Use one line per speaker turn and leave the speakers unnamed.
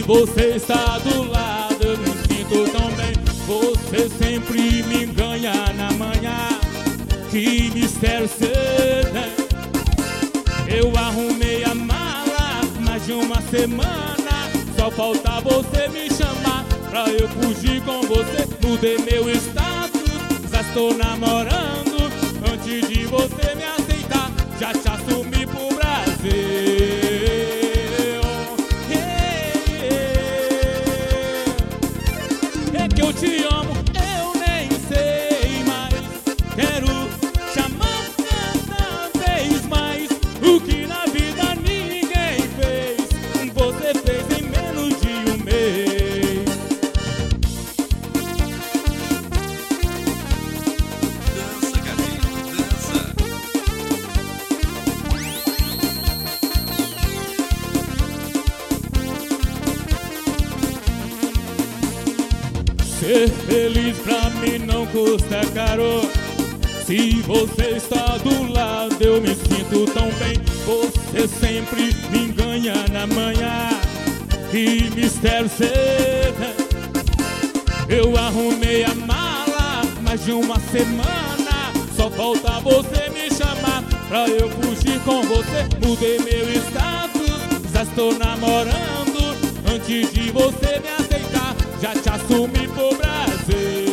você está do lado, eu me sinto tão bem. Você sempre me ganha na manhã. Que mistério você tem. Eu arrumei a mala mais de uma semana. Só falta você me chamar pra eu fugir com você. Mudei meu status, já estou namorando. Antes de você me aceitar, já te assumi pro Brasil. É que eu te amo, eu nem sei mais. Quero chamar cada vez mais. O que na vida ninguém fez, você fez em menos de um mês.
Dança, gatinho, dança.
Ser feliz pra mim não custa caro. Se você está do lado, eu me sinto tão bem. Você sempre me ganha na manhã. Que mistério você tem. Eu arrumei a mala mais de uma semana. Só falta você me chamar pra eu fugir com você. Mudei meu status, já estou namorando. Antes de você me aceitar, já te assumi pro Brasil.